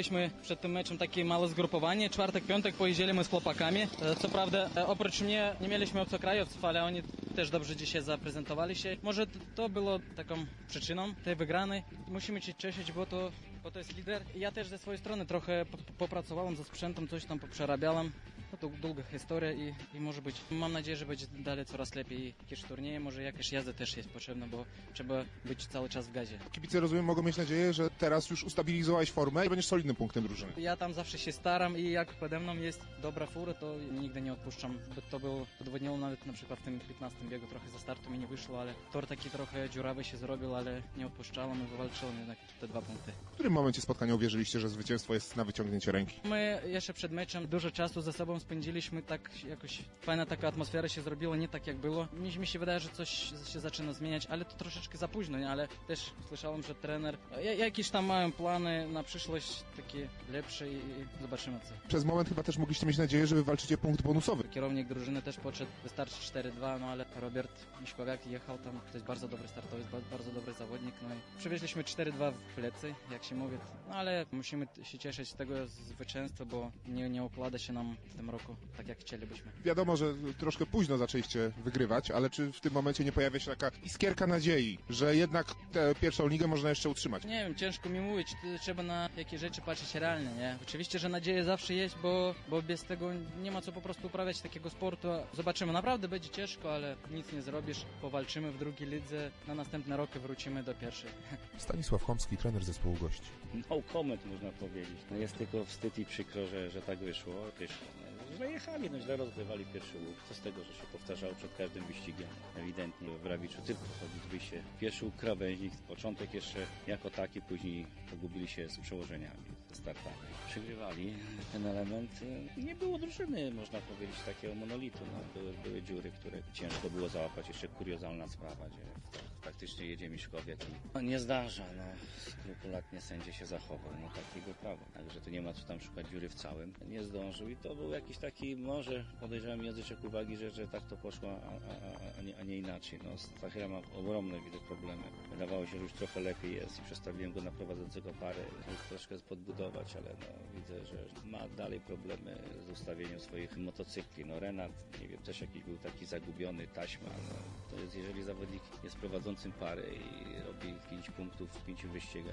mieliśmy przed tym meczem takie małe zgrupowanie. Czwartek, piątek pojeździliśmy z chłopakami. Co prawda oprócz mnie nie mieliśmy obcokrajowców, ale oni też dobrze dzisiaj zaprezentowali się. Może to było taką przyczyną tej wygranej. Musimy się cieszyć, bo to jest lider. Ja też ze swojej strony trochę popracowałem ze sprzętem, coś tam przerabiałem. No to długa historia i może być. Mam nadzieję, że będzie dalej coraz lepiej jakieś turnieje, może jakaś jazda też jest potrzebna, bo trzeba być cały czas w gazie. Kibice, rozumiem, mogą mieć nadzieję, że teraz już ustabilizowałeś formę i będziesz solidnym punktem drużyny. Ja tam zawsze się staram i jak pode mną jest dobra fura, to nigdy nie odpuszczam. To było udowodnione nawet na przykład w tym 15 biegu, trochę za startu mi nie wyszło, ale tor taki trochę dziurawy się zrobił, ale nie odpuszczałem i wywalczyłem jednak te 2 punkty. W którym momencie spotkania uwierzyliście, że zwycięstwo jest na wyciągnięcie ręki? My jeszcze przed meczem dużo czasu ze sobą spędziliśmy, tak jakoś fajna taka atmosfera się zrobiła, nie tak jak było. Mi się wydaje, że coś się zaczyna zmieniać, ale to troszeczkę za późno, nie? Ale też słyszałem, że trener jakieś tam mają plany na przyszłość takie lepsze i zobaczymy co. Przez moment chyba też mogliście mieć nadzieję, że wywalczycie punkt bonusowy. Kierownik drużyny też podszedł, wystarczy 4-2, no ale Robert Miśkowiak jechał tam, to jest bardzo dobry startowiec, bardzo dobry zawodnik, no i przywieźliśmy 4-2 w plecy, jak się mówi, no ale musimy się cieszyć z tego zwycięstwa, bo nie układa się nam w tym roku tak jak chcielibyśmy. Wiadomo, że troszkę późno zaczęliście wygrywać, ale czy w tym momencie nie pojawia się taka iskierka nadziei, że jednak tę pierwszą ligę można jeszcze utrzymać? Nie wiem, ciężko mi mówić, trzeba na jakie rzeczy patrzeć realnie, nie? Oczywiście, że nadzieja zawsze jest, bo bez tego nie ma co po prostu uprawiać takiego sportu. Zobaczymy, naprawdę będzie ciężko, ale nic nie zrobisz, powalczymy w drugiej lidze, na następne roki wrócimy do pierwszej. Stanisław Chomski, trener zespołu gości. No comment można powiedzieć. No jest tylko wstyd i przykro, że tak wyszło. Źle jechali, źle rozgrywali pierwszy łuk. Co z tego, że się powtarzało przed każdym wyścigiem. Ewidentnie w Rawiczu tylko chodzi wyjście. Pierwszy łuk krawężnik, początek jeszcze jako taki, później pogubili się z przełożeniami, ze startami. Przegrywali ten element. Nie było drużyny, można powiedzieć, takiego monolitu. No, były dziury, które ciężko było załapać. Jeszcze kuriozalna sprawa, gdzie faktycznie jedzie Miszkowiec. No, nie zdarza, skrupulatnie sędzia się zachował, takiego prawa. Także tu nie ma co tam szukać dziury w całym. Nie zdążył i to był jakiś taki, może podejrzewam języczek uwagi, że tak to poszło, a nie inaczej. Stachera ma ogromne, widzę, problemy. Wydawało się, że już trochę lepiej jest i przestawiłem go na prowadzącego parę, żeby troszkę podbudować, ale widzę, że ma dalej problemy z ustawieniem swoich motocykli. Renat, nie wiem, też jakiś był taki zagubiony, taśma. To jest, jeżeli zawodnik jest prowadzącym pary i robi 5 punktów w 5 wyścigach,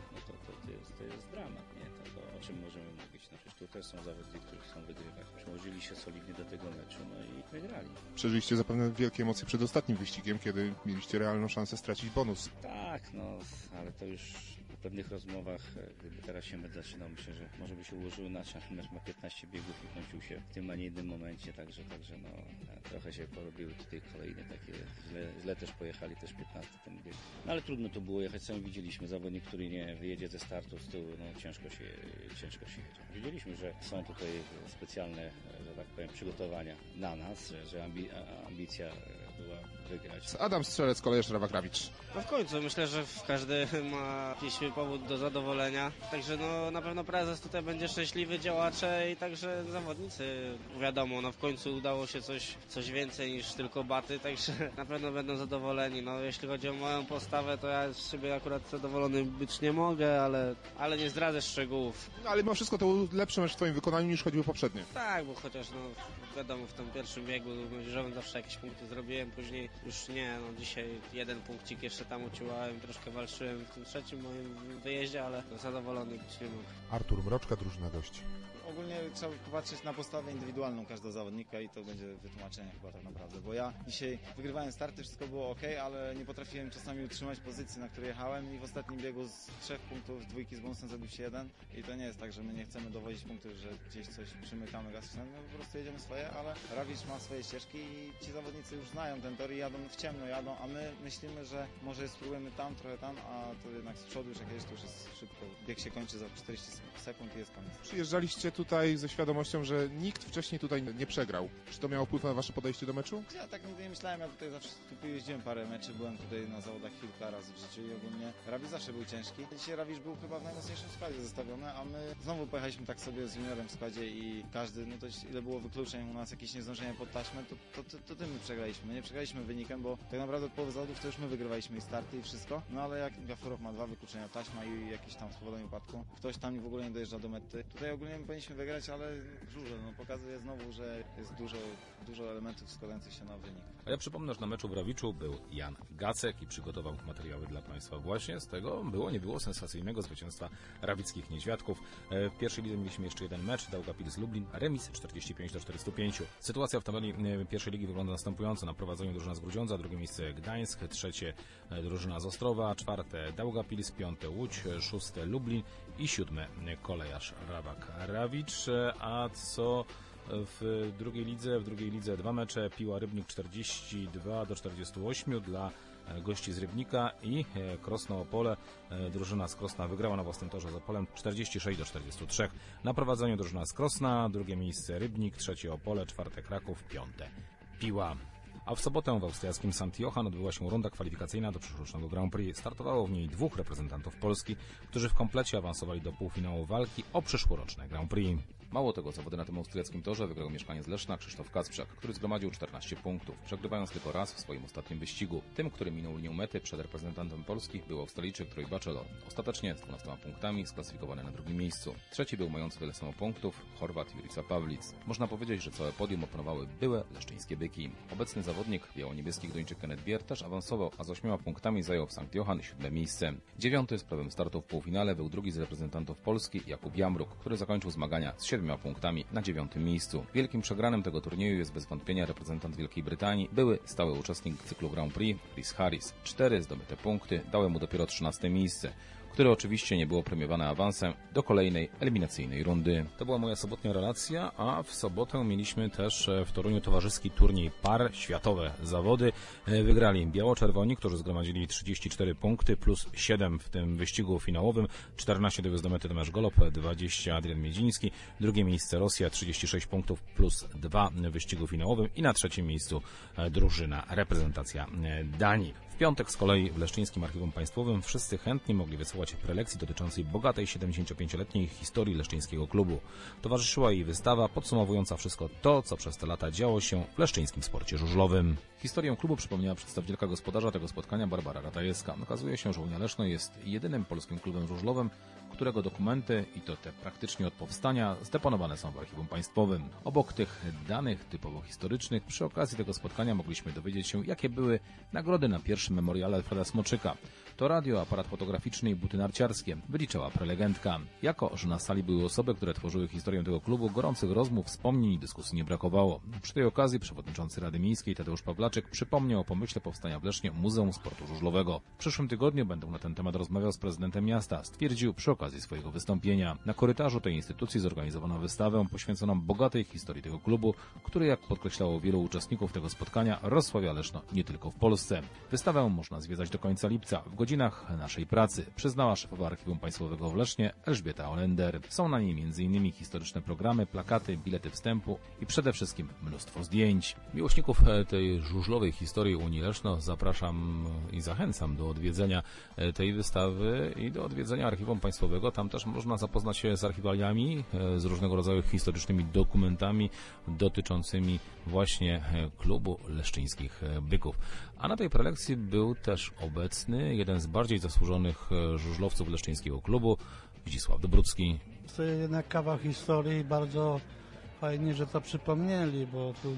to jest dramat, nie? To o czym możemy mówić? Przecież tu też są zawodnicy, którzy chcą wygrywać. Przyłożyli się solidnie do tego meczu, i wygrali. Przeżyliście zapewne wielkie emocje przed ostatnim wyścigiem, kiedy mieliście realną szansę stracić bonus. Tak, ale to już po pewnych rozmowach, gdyby teraz się mecz zaczynał, myślę, że może by się ułożyły inaczej. Mecz ma 15 biegów i kończył się w tym, a nie innym momencie, także trochę się porobiły tutaj kolejne takie, źle też pojechali, też 15 ten bieg. Ale trudno to było jechać, sami widzieliśmy, zawodnik, który nie wyjedzie ze startu z tyłu, ciężko się jedzie. Widzieliśmy, że są tutaj specjalne, że tak powiem, przygotowania na nas, że ambicja była wygrać. Adam Strzelec, Kolejarz Rawak-Rawicz. W końcu myślę, że każdy ma jakiś powód do zadowolenia, także na pewno prezes tutaj będzie szczęśliwy, działacze i także zawodnicy. Wiadomo, w końcu udało się coś więcej niż tylko baty, także na pewno będą zadowoleni. Jeśli chodzi o moją postawę, to ja z siebie akurat zadowolony być nie mogę, ale nie zdradzę szczegółów. Ale mimo wszystko to był lepszy mecz w twoim wykonaniu niż choćby poprzednie. Tak, bo chociaż wiadomo, w tym pierwszym biegu młodzieżowym zawsze jakieś punkty zrobiłem, później już nie, dzisiaj jeden punkcik jeszcze tam uciłałem, troszkę walczyłem w tym trzecim moim wyjeździe, ale zadowolony być nie mogę. Artur Mroczka, drużyna gości. Ogólnie trzeba popatrzeć na postawę indywidualną każdego zawodnika i to będzie wytłumaczenie chyba tak naprawdę, bo ja dzisiaj wygrywałem starty, wszystko było ok, ale nie potrafiłem czasami utrzymać pozycji, na której jechałem i w ostatnim biegu z 3 punktów, 2 z bonusem zrobił się 1 i to nie jest tak, że my nie chcemy dowozić punktów, że gdzieś coś przymykamy gaz, my po prostu jedziemy swoje, ale Rawicz ma swoje ścieżki i ci zawodnicy już znają ten tor i jadą w ciemno, a my myślimy, że może spróbujemy tam, trochę tam, a to jednak z przodu już jakieś to już jest szybko. Bieg się kończy za 40 sekund i jest koniec. Przyjeżdżaliście tutaj ze świadomością, że nikt wcześniej tutaj nie przegrał. Czy to miało wpływ na wasze podejście do meczu? Ja tak nigdy nie myślałem, ja tutaj zawsze tu jeździłem parę meczy, byłem tutaj na zawodach kilka razy w życiu i ogólnie Rawicz zawsze był ciężki. Dzisiaj Rawicz był chyba w najmocniejszym składzie zestawiony, a my znowu pojechaliśmy tak sobie z juniorem w składzie i każdy, no to ile było wykluczeń u nas, jakieś niezdążenia pod taśmę, to tym my przegraliśmy. My nie przegraliśmy wynikiem, bo tak naprawdę od połowy zawodów to już my wygrywaliśmy i starty i wszystko. No ale jak Gafurow ma 2 wykluczenia taśma i jakieś tam spowodowanie upadku, ktoś tam w ogóle nie dojeżdża do mety. Tutaj ogólnie my powinniśmy wygrać, ale żurze, no pokazuje znowu, że jest dużo elementów składających się na wynik. A ja przypomnę, że na meczu w Rawiczu był Jan Gacek i przygotował materiały dla Państwa właśnie z tego nie było sensacyjnego zwycięstwa rawickich niedźwiadków. W pierwszej lidze mieliśmy jeszcze jeden mecz, Daugavpils Lublin, remis 45-45. Sytuacja w tabeli pierwszej ligi wygląda następująco. Na prowadzeniu drużyna z Grudziądza, drugie miejsce Gdańsk, trzecie drużyna z Ostrowa, czwarte Daugavpils, piąte Łódź, szóste Lublin i siódme Kolejarz Rawak-Rawicz. A co w drugiej lidze 2 mecze, Piła Rybnik 42-48 dla gości z Rybnika i Krosno Opole. Drużyna z Krosna wygrała na własnym torze z Opolem 46-43. Na prowadzeniu drużyna z Krosna, drugie miejsce Rybnik, trzecie Opole, czwarte Kraków, piąte Piła. A w sobotę w austriackim St. Johann odbyła się runda kwalifikacyjna do przyszłorocznego Grand Prix. Startowało w niej 2 reprezentantów Polski, którzy w komplecie awansowali do półfinału walki o przyszłoroczne Grand Prix. Mało tego, zawody na tym austriackim torze wygrał mieszkaniec Leszna Krzysztof Kacprzak, który zgromadził 14 punktów, przegrywając tylko raz w swoim ostatnim wyścigu. Tym, który minął linię mety przed reprezentantem Polski, był Australijczyk Troy Batchelor. Ostatecznie z 12 punktami sklasyfikowany na drugim miejscu. Trzeci był mający tyle samo punktów Chorwat Jurica Pawlic. Można powiedzieć, że całe podium opanowały byłe leszczyńskie byki. Obecny zawodnik biało-niebieskich Duńczyk Kenneth Bier też awansował, a z 8 punktami zajął w St. Johann 7 miejsce. 9 z prawem startu w półfinale był drugi z reprezentantów Polski Jakub Jamruk, który zakończył zmagania z 7 punktami na 9 miejscu. Wielkim przegranym tego turnieju jest bez wątpienia reprezentant Wielkiej Brytanii, były stały uczestnik cyklu Grand Prix Chris Harris. 4 zdobyte punkty dały mu dopiero 13 miejsce, które oczywiście nie było premiowane awansem do kolejnej eliminacyjnej rundy. To była moja sobotnia relacja, a w sobotę mieliśmy też w Toruniu towarzyski turniej par, światowe zawody. Wygrali biało-czerwoni, którzy zgromadzili 34 punkty plus 7 w tym wyścigu finałowym. 14 dowiózł do mety Tomasz Golob, 20 Adrian Miedziński. Drugie miejsce Rosja, 36 punktów plus 2 w wyścigu finałowym i na trzecim miejscu drużyna, reprezentacja Danii. W piątek z kolei w Leszczyńskim Archiwum Państwowym wszyscy chętni mogli wysłuchać prelekcji dotyczącej bogatej 75-letniej historii leszczyńskiego klubu. Towarzyszyła jej wystawa podsumowująca wszystko to, co przez te lata działo się w leszczyńskim sporcie żużlowym. Historię klubu przypomniała przedstawicielka gospodarza tego spotkania Barbara Ratajewska. Okazuje się, że Unia Leszno jest jedynym polskim klubem żużlowym, którego dokumenty, i to te praktycznie od powstania, zdeponowane są w Archiwum Państwowym. Obok tych danych typowo historycznych, przy okazji tego spotkania mogliśmy dowiedzieć się, jakie były nagrody na pierwszym memoriale Alfreda Smoczyka. To radio, aparat fotograficzny i buty narciarskie, wyliczała prelegentka. Jako, że na sali były osoby, które tworzyły historię tego klubu, gorących rozmów, wspomnień i dyskusji nie brakowało. Przy tej okazji przewodniczący Rady Miejskiej Tadeusz Pawlaczek przypomniał o pomyśle powstania w Lesznie Muzeum Sportu Żużlowego. W przyszłym tygodniu będę na ten temat rozmawiał z prezydentem miasta, stwierdził przy okazji swojego wystąpienia. Na korytarzu tej instytucji zorganizowano wystawę poświęconą bogatej historii tego klubu, który, jak podkreślało wielu uczestników tego spotkania, rozsławia Leszno nie tylko w Polsce. Wystawę można zwiedzać do końca lipca w godzinach naszej pracy, przyznała szefowa Archiwum Państwowego w Lesznie Elżbieta Olender. Są na niej m.in. historyczne programy, plakaty, bilety wstępu i przede wszystkim mnóstwo zdjęć. Miłośników tej żużlowej historii Unii Leszno zapraszam i zachęcam do odwiedzenia tej wystawy i do odwiedzenia Archiwum Państwowego. Tam też można zapoznać się z archiwaliami, z różnego rodzaju historycznymi dokumentami dotyczącymi właśnie klubu leszczyńskich byków. A na tej prelekcji był też obecny jeden z bardziej zasłużonych żużlowców leszczyńskiego klubu, Zdzisław Dobrucki. To jest jednak kawał historii, bardzo fajnie, że to przypomnieli, bo tu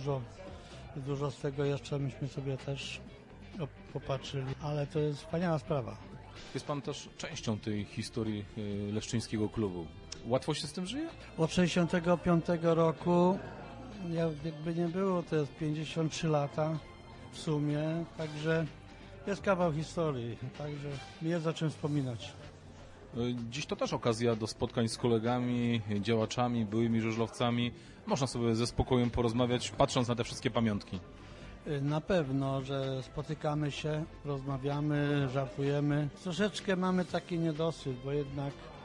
dużo z tego jeszcze myśmy sobie też popatrzyli, ale to jest wspaniała sprawa. Jest pan też częścią tej historii leszczyńskiego klubu. Łatwo się z tym żyje? Od 65 roku, jakby nie było, to jest 53 lata w sumie, także jest kawał historii, także jest o czym wspominać. Dziś to też okazja do spotkań z kolegami, działaczami, byłymi żużlowcami. Można sobie ze spokojem porozmawiać, patrząc na te wszystkie pamiątki. Na pewno, że spotykamy się, rozmawiamy, żartujemy. Troszeczkę mamy taki niedosyt, bo jednak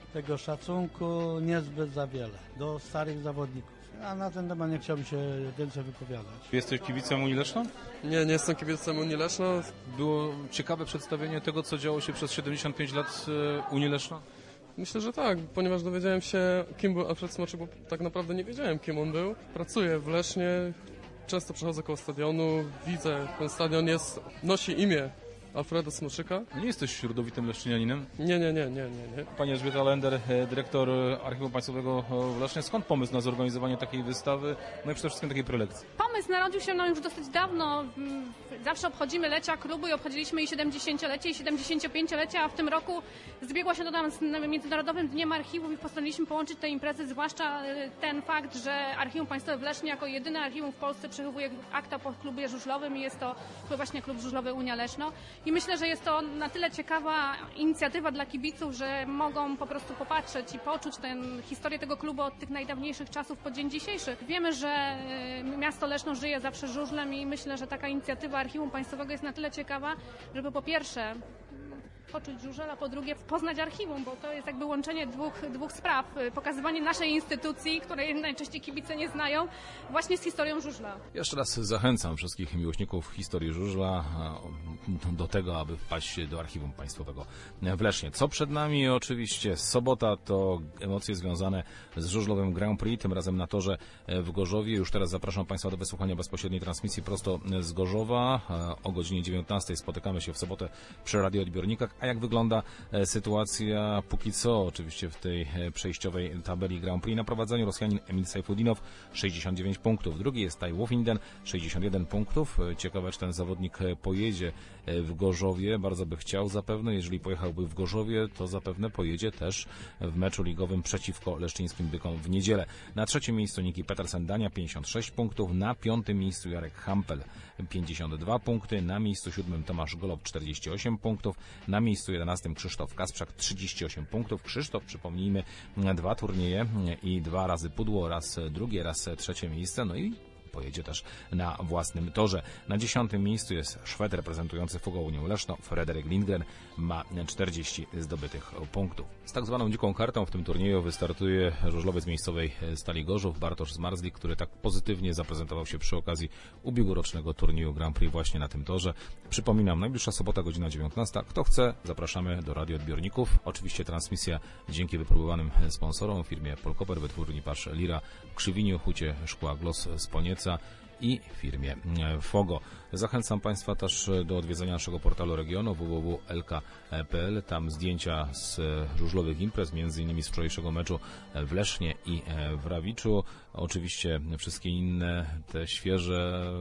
tego szacunku niezbyt za wiele do starych zawodników. A na ten temat nie chciałbym się więcej wypowiadać. Jesteś kibicem Unii Leszno? Nie jestem kibicem Unii Leszno. Było ciekawe przedstawienie tego, co działo się przez 75 lat Unii Leszno? Myślę, że tak, ponieważ dowiedziałem się, kim był Alfred Smoczyk, bo tak naprawdę nie wiedziałem, kim on był. Pracuję w Lesznie, często przechodzę koło stadionu, widzę, ten stadion nosi imię Alfreda Smoczyka. Nie jesteś śródowitym leszczynianinem? Nie. Pani Elżbieta Lender, dyrektor Archiwum Państwowego w Lesznie. Skąd pomysł na zorganizowanie takiej wystawy, no i przede wszystkim takiej prelekcji? Pomysł narodził się już dosyć dawno. Zawsze obchodzimy lecia klubu i obchodziliśmy i 70-lecie i 75-lecie, a w tym roku zbiegło się to nam z Międzynarodowym Dniem Archiwów i postanowiliśmy połączyć te imprezy, zwłaszcza ten fakt, że Archiwum Państwowe w Lesznie jako jedyne archiwum w Polsce przechowuje akta po klubie żużlowym i jest to właśnie klub żużlowy Unia Leszno. I myślę, że jest to na tyle ciekawa inicjatywa dla kibiców, że mogą po prostu popatrzeć i poczuć historię tego klubu od tych najdawniejszych czasów po dzień dzisiejszy. Wiemy, że miasto Leszno żyje zawsze żużlem i myślę, że taka inicjatywa Archiwum Państwowego jest na tyle ciekawa, żeby po pierwsze poczuć żużel, a po drugie poznać archiwum, bo to jest jakby łączenie dwóch spraw. Pokazywanie naszej instytucji, której najczęściej kibice nie znają, właśnie z historią żużla. Jeszcze raz zachęcam wszystkich miłośników historii żużla do tego, aby wpaść do Archiwum Państwowego w Lesznie. Co przed nami? Oczywiście sobota to emocje związane z żużlowym Grand Prix, tym razem na torze w Gorzowie. Już teraz zapraszam Państwa do wysłuchania bezpośredniej transmisji prosto z Gorzowa. O godzinie 19 spotykamy się w sobotę przy radioodbiornikach. A jak wygląda sytuacja póki co oczywiście w tej przejściowej tabeli Grand Prix? Na prowadzeniu Rosjanin Emil Sajfudinow, 69 punktów. Drugi jest Tai Wofinden, 61 punktów. Ciekawe, czy ten zawodnik pojedzie w Gorzowie. Bardzo by chciał zapewne. Jeżeli pojechałby w Gorzowie, to zapewne pojedzie też w meczu ligowym przeciwko leszczyńskim Bykom w niedzielę. Na trzecim miejscu Niki Petersen Dania, 56 punktów. Na piątym miejscu Jarek Hampel, 52 punkty. Na miejscu siódmym Tomasz Golob, 48 punktów. Na miejscu 11 Krzysztof Kasprzak, 38 punktów. Krzysztof, przypomnijmy, 2 turnieje i 2 razy pudło, raz drugie, raz trzecie miejsce. No i pojedzie też na własnym torze. Na 10. miejscu jest Szwed reprezentujący Fogo Unię Leszno. Frederik Lindgren ma 40 zdobytych punktów. Z tak zwaną dziką kartą w tym turnieju wystartuje żużlowiec miejscowej Stali Gorzów Bartosz Zmarzlik, który tak pozytywnie zaprezentował się przy okazji ubiegłorocznego turnieju Grand Prix właśnie na tym torze. Przypominam, najbliższa sobota, godzina 19. Kto chce, zapraszamy do radioodbiorników. Oczywiście transmisja dzięki wypróbowanym sponsorom, firmie Polkoper, wytwórni pasz Lira w Krzywiniu, Hucie Szkła Glos z Ponieca i firmie Fogo. Zachęcam Państwa też do odwiedzenia naszego portalu regionu www.lk.pl. Tam zdjęcia z żużlowych imprez, między innymi z wczorajszego meczu w Lesznie i w Rawiczu. Oczywiście wszystkie inne te świeże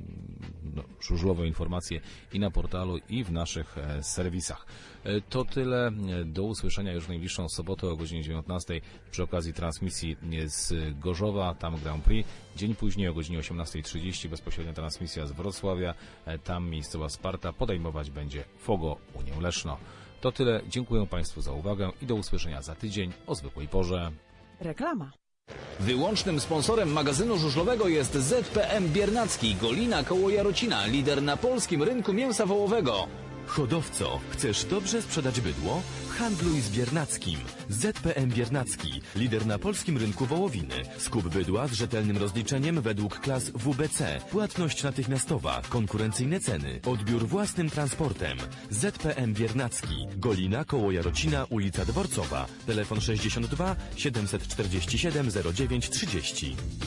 żużlowe informacje i na portalu, i w naszych serwisach. To tyle. Do usłyszenia już w najbliższą sobotę o godzinie 19 przy okazji transmisji z Gorzowa, tam Grand Prix. Dzień później o godzinie 18:30 bezpośrednia transmisja z Wrocławia, tam miejscowa Sparta podejmować będzie Fogo Unię Leszno. To tyle. Dziękuję Państwu za uwagę i do usłyszenia za tydzień o zwykłej porze. Reklama. Wyłącznym sponsorem magazynu żużlowego jest ZPM Biernacki, Golina koło Jarocina, lider na polskim rynku mięsa wołowego. Hodowco, chcesz dobrze sprzedać bydło? Handluj z Biernackim. ZPM Biernacki, lider na polskim rynku wołowiny. Skup bydła z rzetelnym rozliczeniem według klas WBC. Płatność natychmiastowa, konkurencyjne ceny, odbiór własnym transportem. ZPM Biernacki, Golina koło Jarocina, ulica Dworcowa. Telefon 62 747 0930.